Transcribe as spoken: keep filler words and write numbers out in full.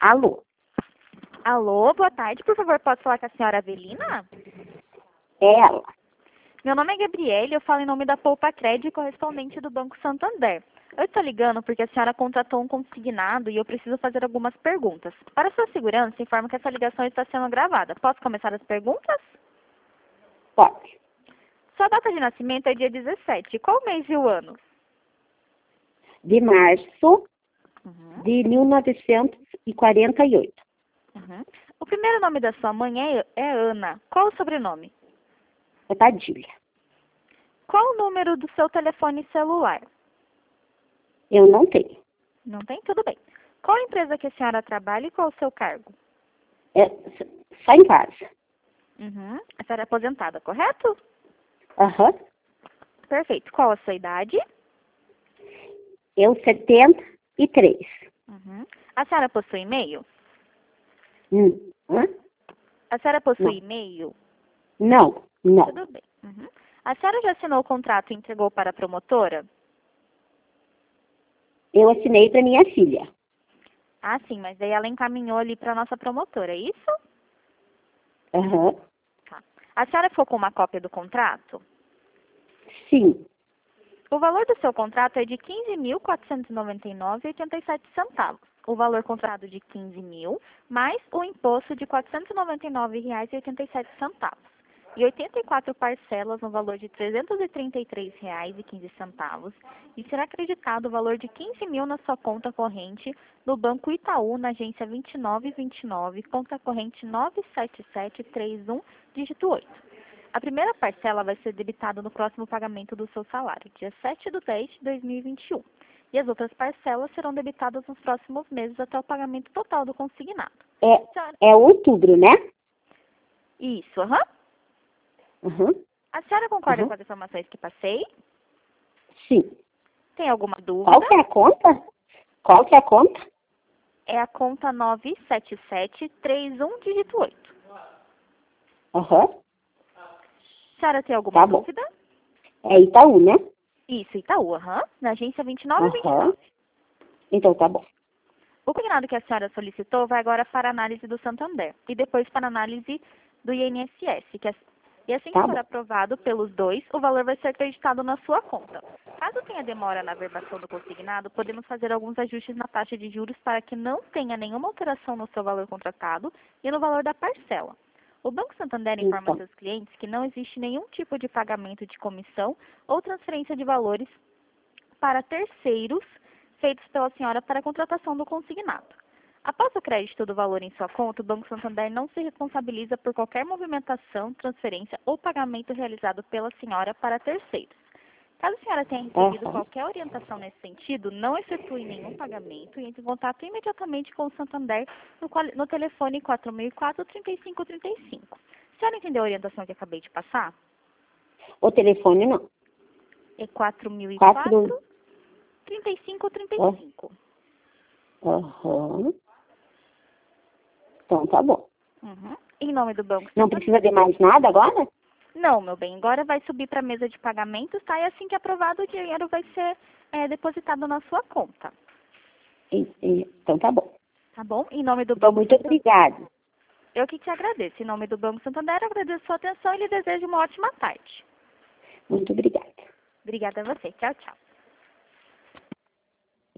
Alô? Alô, boa tarde. Por favor, posso falar com a senhora Avelina? É ela. Meu nome é Gabriele, eu falo em nome da Poupa Crédito, correspondente do Banco Santander. Eu estou ligando porque a senhora contratou um consignado e eu preciso fazer algumas perguntas. Para sua segurança, informo que essa ligação está sendo gravada. Posso começar as perguntas? Pode. Sua data de nascimento é dia dezessete. Qual mês e o ano? De março Uhum. de mil novecentos e quarenta e oito. Uhum. O primeiro nome da sua mãe é, é Ana. Qual o sobrenome? É Padilha. Qual o número do seu telefone celular? Eu não tenho. Não tem? Tudo bem. Qual a empresa que a senhora trabalha e qual o seu cargo? É, s- só em casa. Uhum. A senhora é aposentada, correto? Aham. Perfeito. Qual a sua idade? Eu setenta e três. Uhum. A senhora possui e-mail? Hum. Hã? A senhora possui Não. e-mail? Não, não. Tudo bem. Uhum. A senhora já assinou o contrato e entregou para a promotora? Eu assinei para minha filha. Ah, sim, mas daí ela encaminhou ali para a nossa promotora, é isso? Aham. Tá. A senhora ficou com uma cópia do contrato? Sim. O valor do seu contrato é de quinze mil quatrocentos e noventa e nove reais e oitenta e sete centavos. O valor contrato de quinze mil mais o imposto de quatrocentos e noventa e nove reais e oitenta e sete centavos. E oitenta e quatro parcelas no valor de trezentos e trinta e três reais e quinze centavos. E será acreditado o valor de quinze mil na sua conta corrente no Banco Itaú, na agência vinte e nove vinte e nove, conta corrente nove sete sete três um, dígito oito. A primeira parcela vai ser debitada no próximo pagamento do seu salário, dia sete de dez de dois mil e vinte e um. E as outras parcelas serão debitadas nos próximos meses até o pagamento total do consignado. É, Senhora- é outubro, né? Isso, aham. Aham. A senhora concorda Aham. com as informações que passei? Sim. Tem alguma Qual dúvida? que é a conta? Qual que é a conta? É a conta nove sete sete três um, dígito oito. Aham. A senhora tem alguma Tá bom. dúvida? É Itaú, né? Isso, Itaú, aham. Na agência vinte e nove vinte e Aham. nove. Então tá bom. O consignado que a senhora solicitou vai agora para a análise do Santander e depois para a análise do I N S S. Que é, e assim que Tá for bom. aprovado pelos dois, o valor vai ser acreditado na sua conta. Caso tenha demora na verbação do consignado, podemos fazer alguns ajustes na taxa de juros para que não tenha nenhuma alteração no seu valor contratado e no valor da parcela. O Banco Santander informa Então. seus clientes que não existe nenhum tipo de pagamento de comissão ou transferência de valores para terceiros feitos pela senhora para a contratação do consignado. Após o crédito do valor em sua conta, o Banco Santander não se responsabiliza por qualquer movimentação, transferência ou pagamento realizado pela senhora para terceiros. Caso a senhora tenha recebido Aham. qualquer orientação nesse sentido, não efetue nenhum pagamento e entre em contato imediatamente com o Santander no, qual- no telefone quatro mil e quatro, trinta e cinco trinta e cinco. A senhora entendeu a orientação que acabei de passar? O telefone não. É quatro mil e Quatro. quatro, trinta e cinco trinta e Ó. cinco. Aham. Então tá bom. Uhum. Em nome do Banco Não Santander. precisa de mais nada agora? Não, meu bem, agora vai subir para a mesa de pagamentos, tá? E assim que aprovado, o dinheiro vai ser é, depositado na sua conta, E- e- Então tá bom. tá bom? Em nome do Então, Banco muito Santander, obrigada. eu que te agradeço. Em nome do Banco Santander, eu agradeço a sua atenção e lhe desejo uma ótima tarde. Muito obrigada. Obrigada a você. Tchau, tchau.